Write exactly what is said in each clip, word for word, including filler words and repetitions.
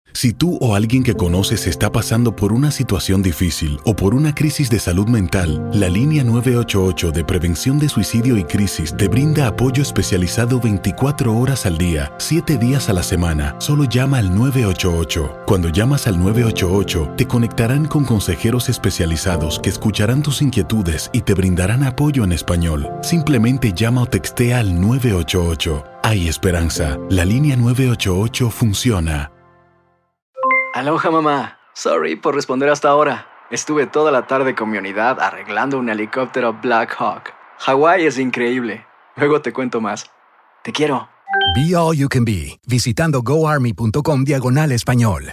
Si tú o alguien que conoces está pasando por una situación difícil o por una crisis de salud mental, la línea nueve ocho ocho de Prevención de Suicidio y Crisis te brinda apoyo especializado veinticuatro horas al día, siete días a la semana. Solo llama al nueve ocho ocho. Cuando llamas al nueve ocho ocho, te conectarán con consejeros especializados que escucharán tus inquietudes y te brindarán apoyo en español. Simplemente llama o textea al nueve ocho ocho. Hay esperanza. La línea nueve ocho ocho funciona. Aloha, mamá. Sorry por responder hasta ahora. Estuve toda la tarde con mi unidad arreglando un helicóptero Black Hawk. Hawái es increíble. Luego te cuento más. Te quiero. Be All You Can Be, visitando goarmy.com diagonal español.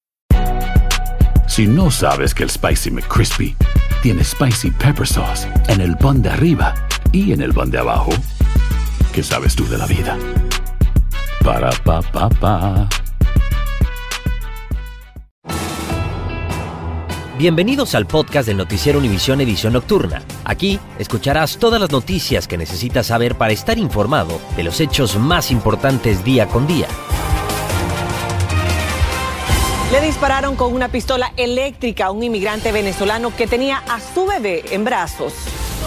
Si no sabes que el Spicy McCrispy tiene Spicy Pepper Sauce en el pan de arriba y en el pan de abajo, ¿qué sabes tú de la vida? Para, pa, pa, pa. Bienvenidos al podcast del Noticiero Univisión Edición Nocturna. Aquí escucharás todas las noticias que necesitas saber para estar informado de los hechos más importantes día con día. Le dispararon con una pistola eléctrica a un inmigrante venezolano que tenía a su bebé en brazos.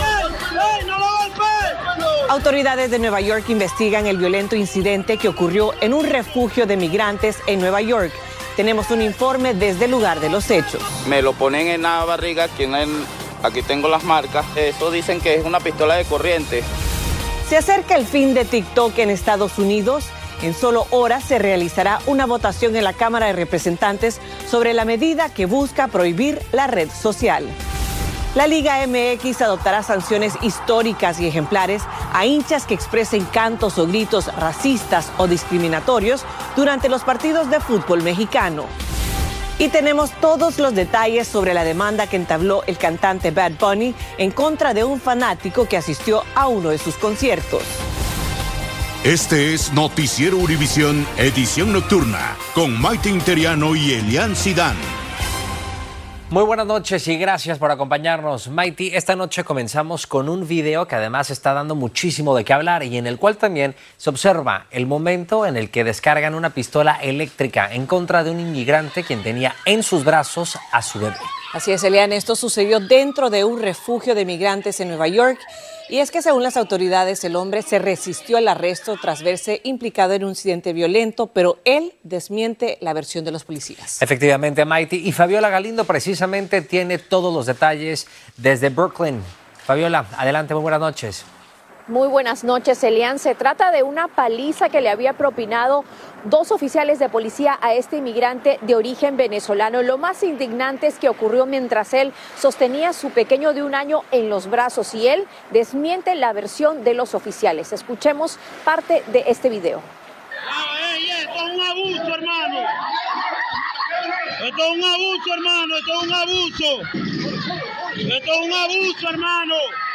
Autoridades de Nueva York investigan el violento incidente que ocurrió en un refugio de migrantes en Nueva York. Tenemos un informe desde el lugar de los hechos. Me lo ponen en la barriga, aquí, en el, aquí tengo las marcas. Eso dicen que es una pistola de corriente. Se acerca el fin de TikTok en Estados Unidos. En solo horas se realizará una votación en la Cámara de Representantes sobre la medida que busca prohibir la red social. La Liga M X adoptará sanciones históricas y ejemplares a hinchas que expresen cantos o gritos racistas o discriminatorios durante los partidos de fútbol mexicano. Y tenemos todos los detalles sobre la demanda que entabló el cantante Bad Bunny en contra de un fanático que asistió a uno de sus conciertos. Este es Noticiero Univisión Edición Nocturna con Maite Interiano y Elian Sidán. Muy buenas noches y gracias por acompañarnos. Mighty, esta noche comenzamos con un video que además está dando muchísimo de qué hablar y en el cual también se observa el momento en el que descargan una pistola eléctrica en contra de un inmigrante quien tenía en sus brazos a su bebé. Así es, Elian, esto sucedió dentro de un refugio de migrantes en Nueva York. Y es que según las autoridades, el hombre se resistió al arresto tras verse implicado en un incidente violento, pero él desmiente la versión de los policías. Efectivamente, Mighty. Y Fabiola Galindo precisamente tiene todos los detalles desde Brooklyn. Fabiola, adelante, muy buenas noches. Muy buenas noches, Elian. Se trata de una paliza que le había propinado dos oficiales de policía a este inmigrante de origen venezolano. Lo más indignante es que ocurrió mientras él sostenía a su pequeño de un año en los brazos y él desmiente la versión de los oficiales. Escuchemos parte de este video. ¡Ey, ey! ¡Esto es un abuso, hermano! ¡Esto es un abuso, hermano! ¡Esto es un abuso! ¡Esto es un abuso, hermano!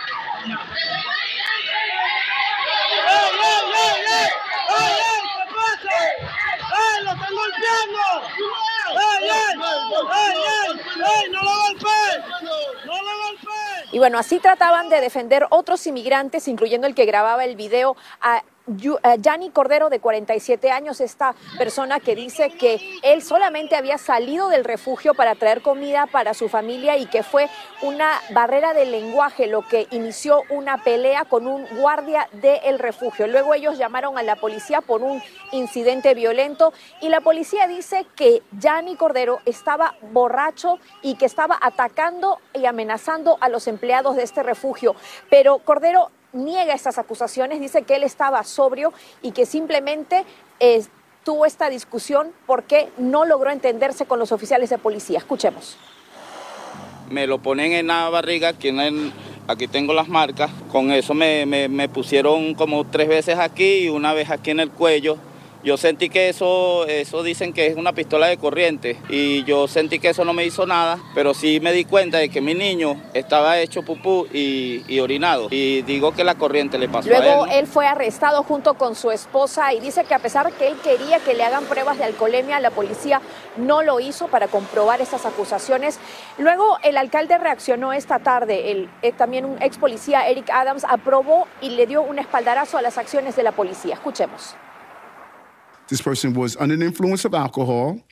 ¡Ey, ey, ey, ey! ¡Ey, ey! ¿Qué pasa? ¡Ey, lo están golpeando! ¡Ey, ey! ¡Ey, ey! ¡Ey, no lo golpeen! ¡No lo golpeen! Y bueno, así trataban de defender otros inmigrantes, incluyendo el que grababa el video, a Yanni Cordero, de cuarenta y siete años, esta persona que dice que él solamente había salido del refugio para traer comida para su familia y que fue una barrera de lenguaje lo que inició una pelea con un guardia del refugio. Luego ellos llamaron a la policía por un incidente violento y la policía dice que Yanni Cordero estaba borracho y que estaba atacando y amenazando a los empleados de este refugio. Pero Cordero niega estas acusaciones, dice que él estaba sobrio y que simplemente eh, tuvo esta discusión porque no logró entenderse con los oficiales de policía. Escuchemos. Me lo ponen en la barriga, aquí, en el, aquí tengo las marcas. Con eso me, me, me pusieron como tres veces aquí y una vez aquí en el cuello. Yo sentí que eso, eso dicen que es una pistola de corriente y yo sentí que eso no me hizo nada, pero sí me di cuenta de que mi niño estaba hecho pupú y, y orinado y digo que la corriente le pasó Luego, a él, ¿no? Él fue arrestado junto con su esposa y dice que a pesar que él quería que le hagan pruebas de alcoholemia, la policía no lo hizo para comprobar estas acusaciones. Luego el alcalde reaccionó esta tarde, el, eh, también un ex policía, Eric Adams, aprobó y le dio un espaldarazo a las acciones de la policía. Escuchemos. This person was under the influence of alcohol.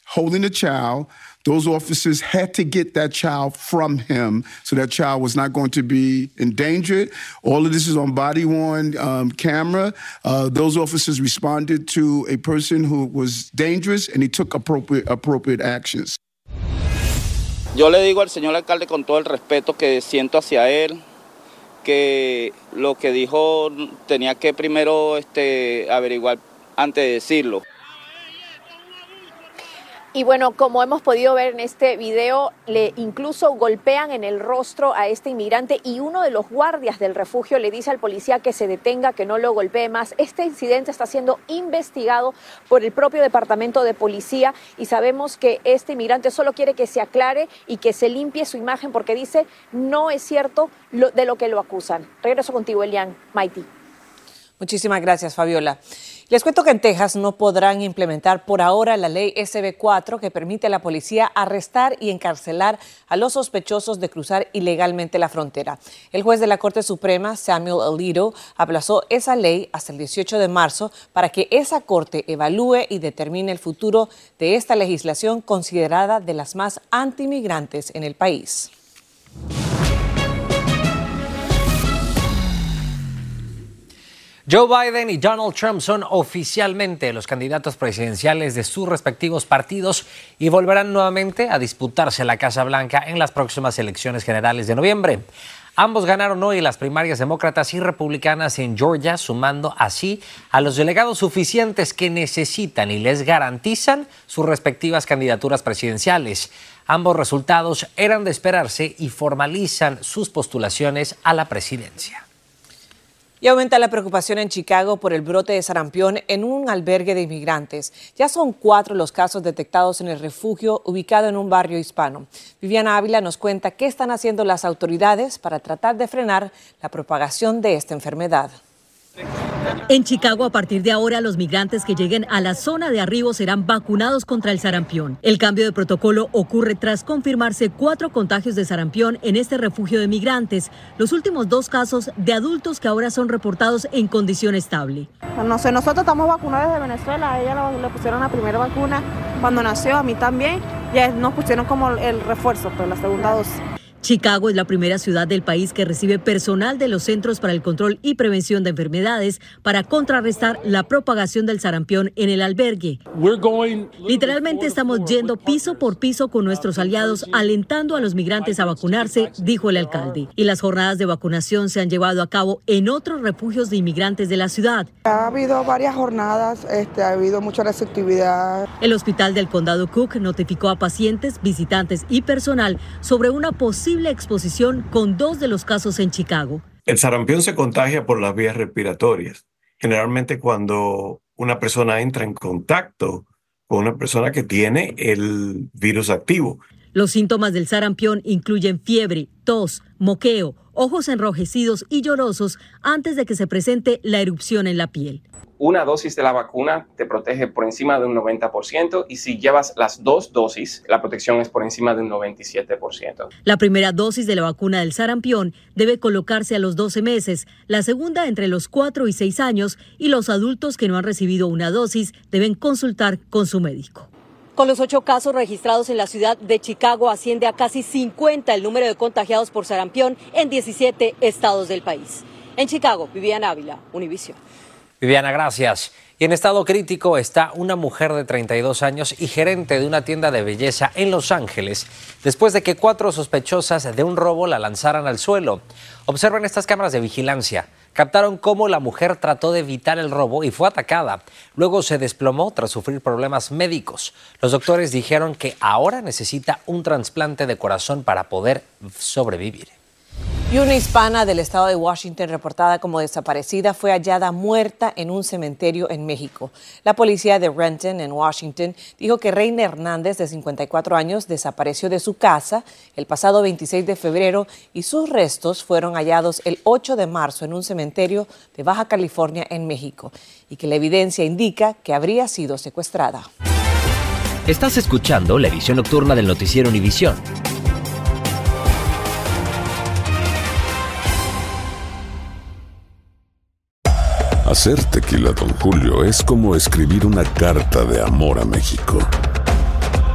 holding a child. Those officers had to get that child from him, so that child was not going to be endangered. All of this is on body-worn um, camera. Uh, those officers responded to a person who was dangerous, and he took appropriate, appropriate actions. Yo le digo al señor alcalde con todo el respeto que siento hacia él, que lo que dijo tenía que primero este, averiguar antes de decirlo. Y bueno, como hemos podido ver en este video, le incluso golpean en el rostro a este inmigrante y uno de los guardias del refugio le dice al policía que se detenga, que no lo golpee más. Este incidente está siendo investigado por el propio departamento de policía y sabemos que este inmigrante solo quiere que se aclare y que se limpie su imagen porque dice no es cierto lo, de lo que lo acusan. Regreso contigo, Elian. Maiti. Muchísimas gracias, Fabiola. Les cuento que en Texas no podrán implementar por ahora la ley S B cuatro que permite a la policía arrestar y encarcelar a los sospechosos de cruzar ilegalmente la frontera. El juez de la Corte Suprema, Samuel Alito, aplazó esa ley hasta el dieciocho de marzo para que esa corte evalúe y determine el futuro de esta legislación considerada de las más antimigrantes en el país. Joe Biden y Donald Trump son oficialmente los candidatos presidenciales de sus respectivos partidos y volverán nuevamente a disputarse la Casa Blanca en las próximas elecciones generales de noviembre. Ambos ganaron hoy las primarias demócratas y republicanas en Georgia, sumando así a los delegados suficientes que necesitan y les garantizan sus respectivas candidaturas presidenciales. Ambos resultados eran de esperarse y formalizan sus postulaciones a la presidencia. Y aumenta la preocupación en Chicago por el brote de sarampión en un albergue de inmigrantes. Ya son cuatro los casos detectados en el refugio ubicado en un barrio hispano. Viviana Ávila nos cuenta qué están haciendo las autoridades para tratar de frenar la propagación de esta enfermedad. En Chicago, a partir de ahora, los migrantes que lleguen a la zona de arribo serán vacunados contra el sarampión. El cambio de protocolo ocurre tras confirmarse cuatro contagios de sarampión en este refugio de migrantes. Los últimos dos casos de adultos que ahora son reportados en condición estable. No sé, nosotros estamos vacunados desde Venezuela. A ella le pusieron la primera vacuna cuando nació, a mí también. Ya nos pusieron como el refuerzo, pero la segunda dosis. Chicago es la primera ciudad del país que recibe personal de los Centros para el Control y Prevención de Enfermedades para contrarrestar la propagación del sarampión en el albergue. Literalmente estamos yendo piso por piso con nuestros aliados, alentando a los migrantes a vacunarse, dijo el alcalde. Y las jornadas de vacunación se han llevado a cabo en otros refugios de inmigrantes de la ciudad. Ha habido varias jornadas, este, ha habido mucha receptividad. El hospital del condado Cook notificó a pacientes, visitantes y personal sobre una posible exposición con dos de los casos en Chicago. El sarampión se contagia por las vías respiratorias. Generalmente cuando una persona entra en contacto con una persona que tiene el virus activo. Los síntomas del sarampión incluyen fiebre, tos, moqueo, ojos enrojecidos y llorosos antes de que se presente la erupción en la piel. Una dosis de la vacuna te protege por encima de un noventa por ciento y si llevas las dos dosis, la protección es por encima de un noventa y siete por ciento. La primera dosis de la vacuna del sarampión debe colocarse a los doce meses, la segunda entre los cuatro y seis años y los adultos que no han recibido una dosis deben consultar con su médico. Con los ocho casos registrados en la ciudad de Chicago, asciende a casi cincuenta el número de contagiados por sarampión en diecisiete estados del país. En Chicago, Viviana Ávila, Univisión. Viviana, gracias. Y en estado crítico está una mujer de treinta y dos años y gerente de una tienda de belleza en Los Ángeles, después de que cuatro sospechosas de un robo la lanzaran al suelo. Observen estas cámaras de vigilancia. Captaron cómo la mujer trató de evitar el robo y fue atacada. Luego se desplomó tras sufrir problemas médicos. Los doctores dijeron que ahora necesita un trasplante de corazón para poder sobrevivir. Y una hispana del estado de Washington reportada como desaparecida fue hallada muerta en un cementerio en México. La policía de Renton, en Washington, dijo que Reina Hernández, de cincuenta y cuatro años, desapareció de su casa el pasado veintiséis de febrero y sus restos fueron hallados el ocho de marzo en un cementerio de Baja California, en México, y que la evidencia indica que habría sido secuestrada. Estás escuchando la edición nocturna del noticiero Univisión. Hacer tequila Don Julio es como escribir una carta de amor a México.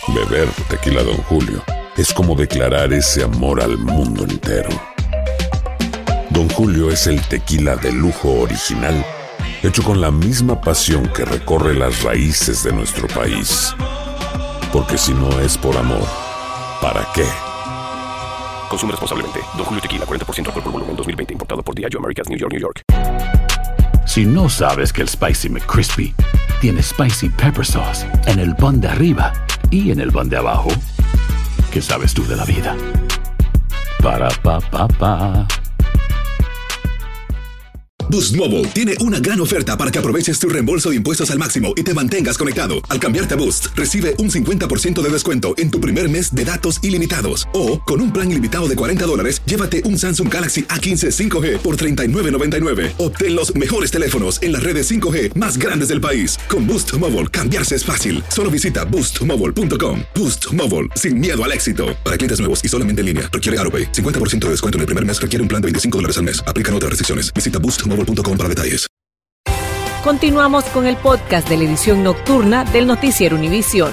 Beber tequila Don Julio es como declarar ese amor al mundo entero. Don Julio es el tequila de lujo original, hecho con la misma pasión que recorre las raíces de nuestro país. Porque si no es por amor, ¿para qué? Consume responsablemente. Don Julio Tequila, cuarenta por ciento alcohol por volumen, dos mil veinte. Importado por Diageo Americas, New York, New York. Si no sabes que el Spicy McCrispy tiene Spicy Pepper Sauce en el pan de arriba y en el pan de abajo, ¿qué sabes tú de la vida? Para, pa, pa, pa. Boost Mobile tiene una gran oferta para que aproveches tu reembolso de impuestos al máximo y te mantengas conectado. Al cambiarte a Boost, recibe un cincuenta por ciento de descuento en tu primer mes de datos ilimitados. O, con un plan ilimitado de cuarenta dólares, llévate un Samsung Galaxy A quince cinco G por treinta y nueve noventa y nueve. Obtén los mejores teléfonos en las redes cinco G más grandes del país. Con Boost Mobile, cambiarse es fácil. Solo visita boost mobile punto com. Boost Mobile, sin miedo al éxito. Para clientes nuevos y solamente en línea, requiere AutoPay. cincuenta por ciento de descuento en el primer mes requiere un plan de veinticinco dólares al mes. Aplican otras restricciones. Visita boost mobile punto com para detalles. Continuamos con el podcast de la edición nocturna del Noticiero Univisión.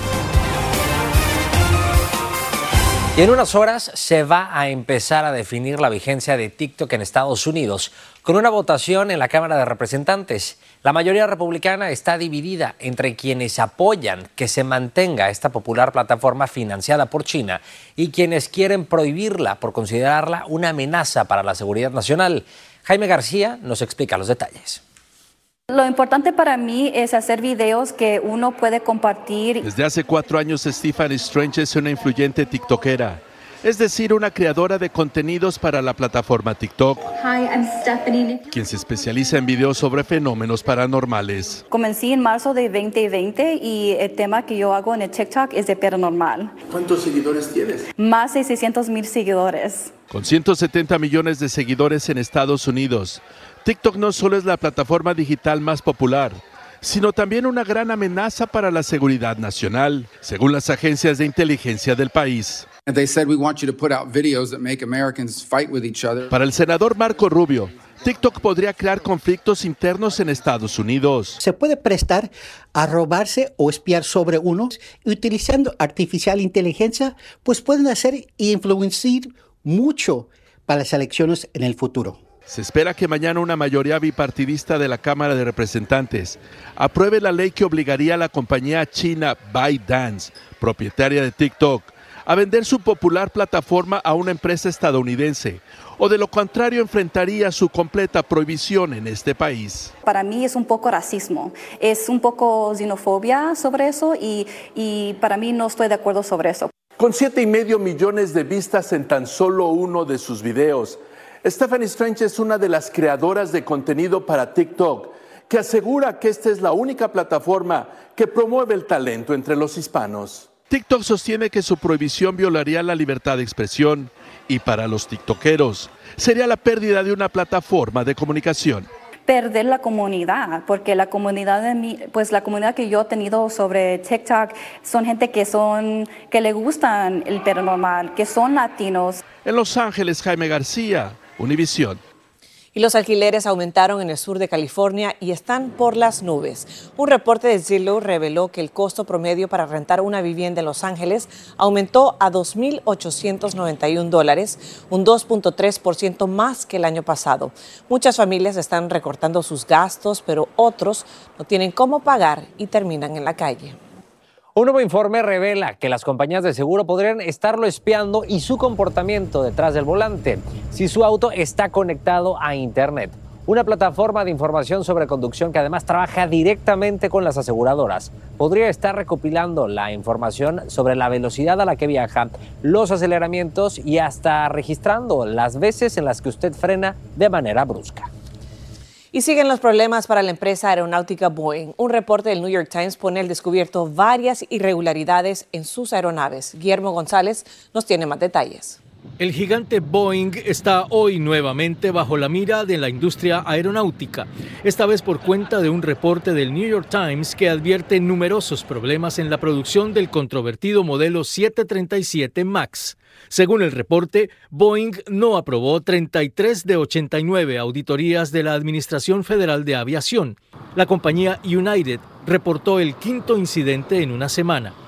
Y en unas horas se va a empezar a definir la vigencia de TikTok en Estados Unidos con una votación en la Cámara de Representantes. La mayoría republicana está dividida entre quienes apoyan que se mantenga esta popular plataforma financiada por China y quienes quieren prohibirla por considerarla una amenaza para la seguridad nacional. Jaime García nos explica los detalles. Lo importante para mí es hacer videos que uno puede compartir. Desde hace cuatro años, Stephanie Strange es una influyente tiktokera, es decir, una creadora de contenidos para la plataforma TikTok. Hi, I'm Stephanie. Quien se especializa en videos sobre fenómenos paranormales. Comencé en marzo de veinte veinte y el tema que yo hago en el TikTok es de paranormal. ¿Cuántos seguidores tienes? Más de seiscientos mil seguidores. Con ciento setenta millones de seguidores en Estados Unidos, TikTok no solo es la plataforma digital más popular, sino también una gran amenaza para la seguridad nacional, según las agencias de inteligencia del país. Para el senador Marco Rubio, TikTok podría crear conflictos internos en Estados Unidos. Se puede prestar a robarse o espiar sobre uno. Utilizando artificial inteligencia, pues pueden hacer e influenciar mucho para las elecciones en el futuro. Se espera que mañana una mayoría bipartidista de la Cámara de Representantes apruebe la ley que obligaría a la compañía china ByteDance, propietaria de TikTok, a vender su popular plataforma a una empresa estadounidense, o de lo contrario enfrentaría su completa prohibición en este país. Para mí es un poco racismo, es un poco xenofobia sobre eso y, y para mí no estoy de acuerdo sobre eso. Con siete y medio millones de vistas en tan solo uno de sus videos, Stephanie Strange es una de las creadoras de contenido para TikTok, que asegura que esta es la única plataforma que promueve el talento entre los hispanos. TikTok sostiene que su prohibición violaría la libertad de expresión y para los tiktokeros sería la pérdida de una plataforma de comunicación. Perder la comunidad, porque la comunidad de mí, pues la comunidad que yo he tenido sobre TikTok son gente que son que le gustan el paranormal, que son latinos. En Los Ángeles, Jaime García, Univisión. Y los alquileres aumentaron en el sur de California y están por las nubes. Un reporte de Zillow reveló que el costo promedio para rentar una vivienda en Los Ángeles aumentó a dos mil ochocientos noventa y un dólares, un dos punto tres por ciento más que el año pasado. Muchas familias están recortando sus gastos, pero otros no tienen cómo pagar y terminan en la calle. Un nuevo informe revela que las compañías de seguro podrían estarlo espiando y su comportamiento detrás del volante si su auto está conectado a Internet. Una plataforma de información sobre conducción que además trabaja directamente con las aseguradoras. Podría estar recopilando la información sobre la velocidad a la que viaja, los aceleramientos y hasta registrando las veces en las que usted frena de manera brusca. Y siguen los problemas para la empresa aeronáutica Boeing. Un reporte del New York Times pone al descubierto varias irregularidades en sus aeronaves. Guillermo González nos tiene más detalles. El gigante Boeing está hoy nuevamente bajo la mira de la industria aeronáutica, esta vez por cuenta de un reporte del New York Times que advierte numerosos problemas en la producción del controvertido modelo setecientos treinta y siete MAX. Según el reporte, Boeing no aprobó treinta y tres de ochenta y nueve auditorías de la Administración Federal de Aviación. La compañía United reportó el quinto incidente en una semana.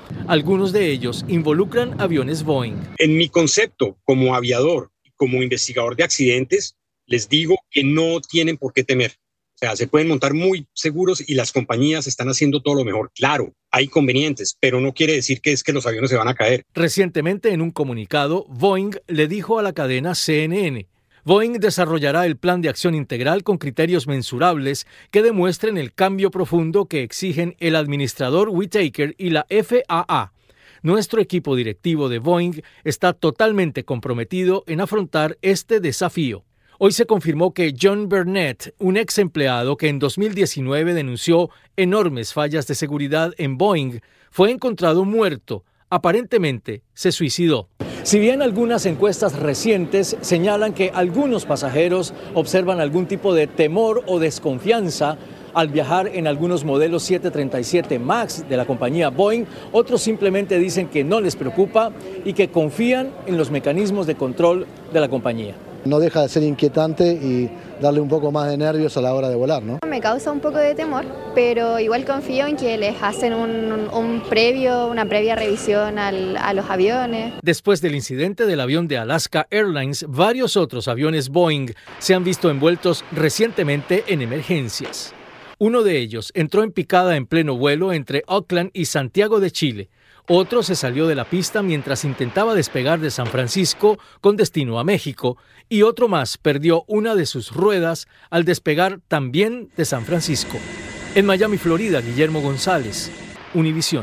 Algunos de ellos involucran aviones Boeing. En mi concepto como aviador, como investigador de accidentes, les digo que no tienen por qué temer. O sea, se pueden montar muy seguros y las compañías están haciendo todo lo mejor. Claro, hay inconvenientes, pero no quiere decir que es que los aviones se van a caer. Recientemente, en un comunicado, Boeing le dijo a la cadena C N N: Boeing desarrollará el plan de acción integral con criterios mensurables que demuestren el cambio profundo que exigen el administrador Whitaker y la F A A. Nuestro equipo directivo de Boeing está totalmente comprometido en afrontar este desafío. Hoy se confirmó que John Burnett, un ex empleado que en dos mil diecinueve denunció enormes fallas de seguridad en Boeing, fue encontrado muerto. Aparentemente se suicidó. Si bien algunas encuestas recientes señalan que algunos pasajeros observan algún tipo de temor o desconfianza al viajar en algunos modelos siete treinta y siete MAX de la compañía Boeing, otros simplemente dicen que no les preocupa y que confían en los mecanismos de control de la compañía. No deja de ser inquietante y darle un poco más de nervios a la hora de volar, ¿no? Me causa un poco de temor, pero igual confío en que les hacen un, un previo, una previa revisión al, a los aviones. Después del incidente del avión de Alaska Airlines, varios otros aviones Boeing se han visto envueltos recientemente en emergencias. Uno de ellos entró en picada en pleno vuelo entre Auckland y Santiago de Chile. Otro se salió de la pista mientras intentaba despegar de San Francisco con destino a México, y otro más perdió una de sus ruedas al despegar también de San Francisco. En Miami, Florida, Guillermo González, Univisión.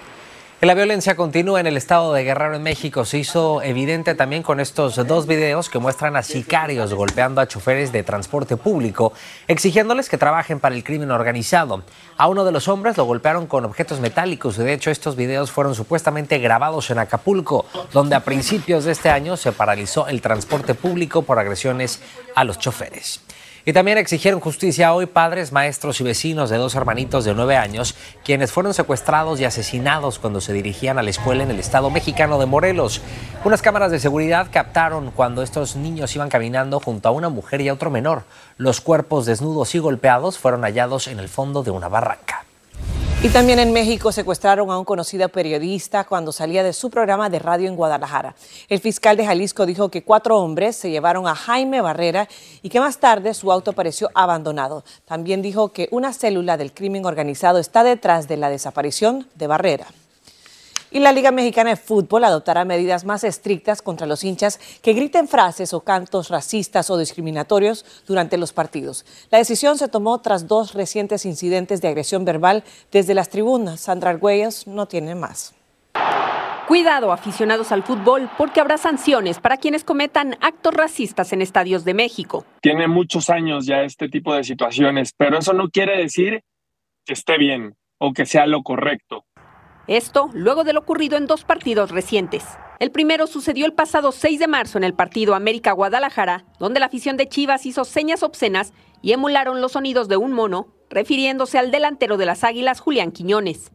La violencia continúa en el estado de Guerrero, en México. Se hizo evidente también con estos dos videos que muestran a sicarios golpeando a choferes de transporte público, exigiéndoles que trabajen para el crimen organizado. A uno de los hombres lo golpearon con objetos metálicos y de hecho estos videos fueron supuestamente grabados en Acapulco, donde a principios de este año se paralizó el transporte público por agresiones a los choferes. Y también exigieron justicia hoy padres, maestros y vecinos de dos hermanitos de nueve años, quienes fueron secuestrados y asesinados cuando se dirigían a la escuela en el estado mexicano de Morelos. Unas cámaras de seguridad captaron cuando estos niños iban caminando junto a una mujer y a otro menor. Los cuerpos desnudos y golpeados fueron hallados en el fondo de una barranca. Y también en México secuestraron a un conocido periodista cuando salía de su programa de radio en Guadalajara. El fiscal de Jalisco dijo que cuatro hombres se llevaron a Jaime Barrera y que más tarde su auto apareció abandonado. También dijo que una célula del crimen organizado está detrás de la desaparición de Barrera. Y la Liga Mexicana de Fútbol adoptará medidas más estrictas contra los hinchas que griten frases o cantos racistas o discriminatorios durante los partidos. La decisión se tomó tras dos recientes incidentes de agresión verbal desde las tribunas. Sandra Argüelles no tiene más. Cuidado, aficionados al fútbol, porque habrá sanciones para quienes cometan actos racistas en estadios de México. Tiene muchos años ya este tipo de situaciones, pero eso no quiere decir que esté bien o que sea lo correcto. Esto luego de lo ocurrido en dos partidos recientes. El primero sucedió el pasado seis de marzo en el partido América-Guadalajara, donde la afición de Chivas hizo señas obscenas y emularon los sonidos de un mono, refiriéndose al delantero de las Águilas, Julián Quiñones.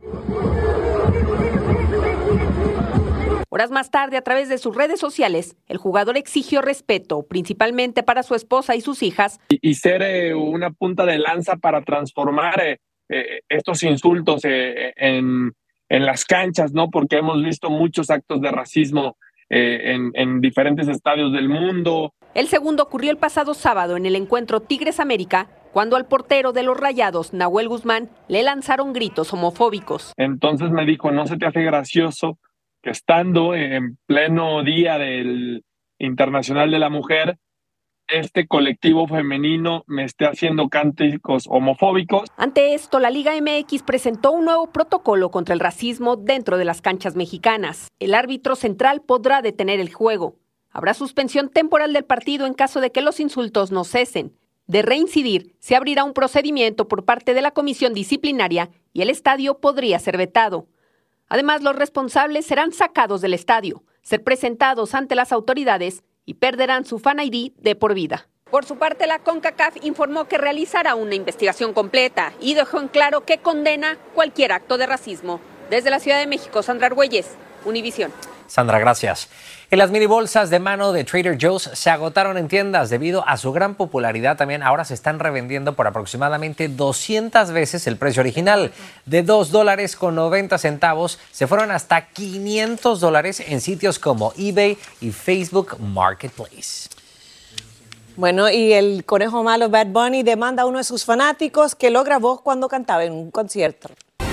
Horas más tarde, a través de sus redes sociales, el jugador exigió respeto, principalmente para su esposa y sus hijas. Y, y ser eh, una punta de lanza para transformar eh, eh, estos insultos eh, en... en las canchas, ¿no? Porque hemos visto muchos actos de racismo eh, en, en diferentes estadios del mundo. El segundo ocurrió el pasado sábado en el encuentro Tigres América, cuando al portero de los Rayados, Nahuel Guzmán, le lanzaron gritos homofóbicos. Entonces me dijo, ¿no se te hace gracioso que estando en pleno Día del Internacional de la Mujer, este colectivo femenino me esté haciendo cánticos homofóbicos? Ante esto, la Liga M X presentó un nuevo protocolo contra el racismo dentro de las canchas mexicanas. El árbitro central podrá detener el juego. Habrá suspensión temporal del partido en caso de que los insultos no cesen. De reincidir, se abrirá un procedimiento por parte de la comisión disciplinaria y el estadio podría ser vetado. Además, los responsables serán sacados del estadio, ser presentados ante las autoridades y perderán su Fan I D de por vida. Por su parte, la CONCACAF informó que realizará una investigación completa y dejó en claro que condena cualquier acto de racismo. Desde la Ciudad de México, Sandra Argüelles, Univisión. Sandra, gracias. Y las mini bolsas de mano de Trader Joe's se agotaron en tiendas debido a su gran popularidad. También ahora se están revendiendo por aproximadamente doscientas veces el precio original. De dos dólares con noventa centavos se fueron hasta quinientos dólares en sitios como eBay y Facebook Marketplace. Bueno, y el conejo malo Bad Bunny demanda a uno de sus fanáticos que lo grabó cuando cantaba en un concierto.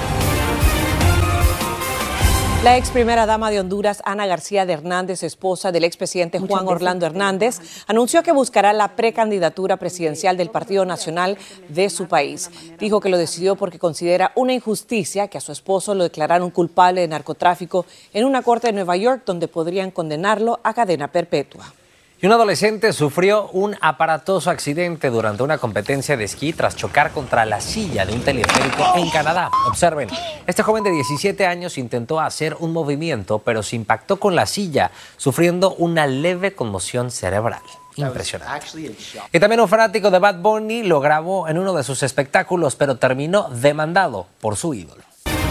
La ex primera dama de Honduras, Ana García de Hernández, esposa del expresidente Juan Orlando Hernández, anunció que buscará la precandidatura presidencial del Partido Nacional de su país. Dijo que lo decidió porque considera una injusticia que a su esposo lo declararon culpable de narcotráfico en una corte de Nueva York donde podrían condenarlo a cadena perpetua. Y un adolescente sufrió un aparatoso accidente durante una competencia de esquí tras chocar contra la silla de un teleférico en Canadá. Observen, este joven de diecisiete años intentó hacer un movimiento, pero se impactó con la silla, sufriendo una leve conmoción cerebral. Impresionante. Y también un fanático de Bad Bunny lo grabó en uno de sus espectáculos, pero terminó demandado por su ídolo.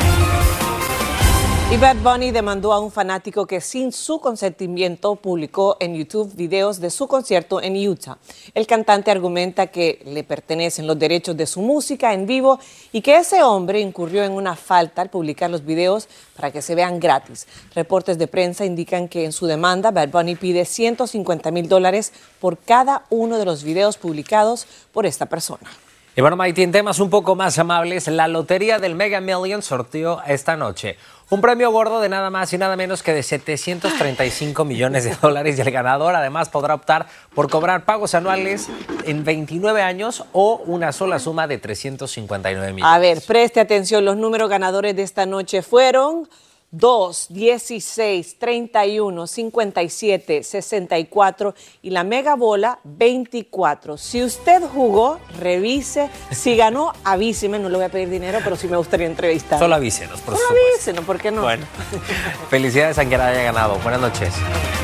Y Bad Bunny demandó a un fanático que sin su consentimiento publicó en YouTube videos de su concierto en Utah. El cantante argumenta que le pertenecen los derechos de su música en vivo y que ese hombre incurrió en una falta al publicar los videos para que se vean gratis. Reportes de prensa indican que en su demanda Bad Bunny pide ciento cincuenta mil dólares por cada uno de los videos publicados por esta persona. Y bueno, Maite, en temas un poco más amables, la lotería del Mega Millions sorteó esta noche un premio gordo de nada más y nada menos que de setecientos treinta y cinco millones de dólares, y el ganador además podrá optar por cobrar pagos anuales en veintinueve años o una sola suma de trescientos cincuenta y nueve millones. A ver, preste atención, los números ganadores de esta noche fueron dos, dieciséis, treinta y uno, cincuenta y siete, sesenta y cuatro y la mega bola veinticuatro. Si usted jugó, revise. Si ganó, avíseme. No le voy a pedir dinero, pero sí me gustaría entrevistar. Solo avísenos, por Solo supuesto. avísenos, ¿por qué no? Bueno, felicidades a quien haya ganado. Buenas noches.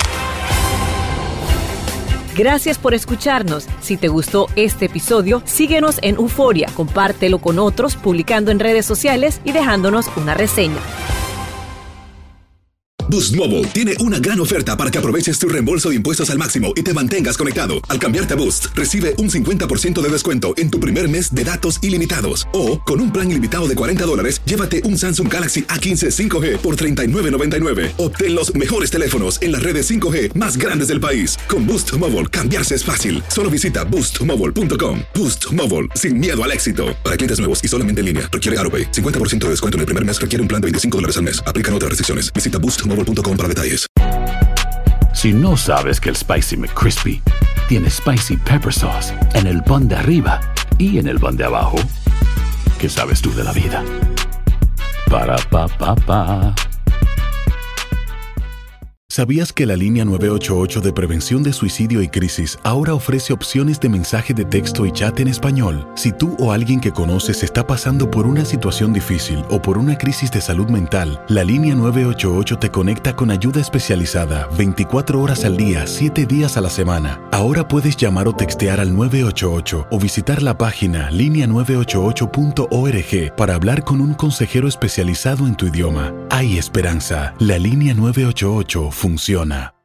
Gracias por escucharnos. Si te gustó este episodio, síguenos en Euforia, compártelo con otros, publicando en redes sociales y dejándonos una reseña. Boost Mobile tiene una gran oferta para que aproveches tu reembolso de impuestos al máximo y te mantengas conectado. Al cambiarte a Boost, recibe un cincuenta por ciento de descuento en tu primer mes de datos ilimitados. O, con un plan ilimitado de cuarenta dólares, llévate un Samsung Galaxy A quince cinco G por treinta y nueve noventa y nueve. Obtén los mejores teléfonos en las redes cinco G más grandes del país. Con Boost Mobile, cambiarse es fácil. Solo visita boost mobile punto com. Boost Mobile, sin miedo al éxito. Para clientes nuevos y solamente en línea, requiere AutoPay. cincuenta por ciento de descuento en el primer mes requiere un plan de veinticinco dólares al mes. Aplican otras restricciones. Visita boost mobile punto com para detalles. Si no sabes que el Spicy McCrispy tiene Spicy Pepper Sauce en el pan de arriba y en el pan de abajo, ¿qué sabes tú de la vida? Para, pa, pa, pa. ¿Sabías que la línea nueve ocho ocho de prevención de suicidio y crisis ahora ofrece opciones de mensaje de texto y chat en español? Si tú o alguien que conoces está pasando por una situación difícil o por una crisis de salud mental, la línea nueve ocho ocho te conecta con ayuda especializada veinticuatro horas al día, siete días a la semana. Ahora puedes llamar o textear al nueve ocho ocho o visitar la página línea nueve ocho ocho punto org para hablar con un consejero especializado en tu idioma. Hay esperanza. La línea nueve ocho ocho funciona.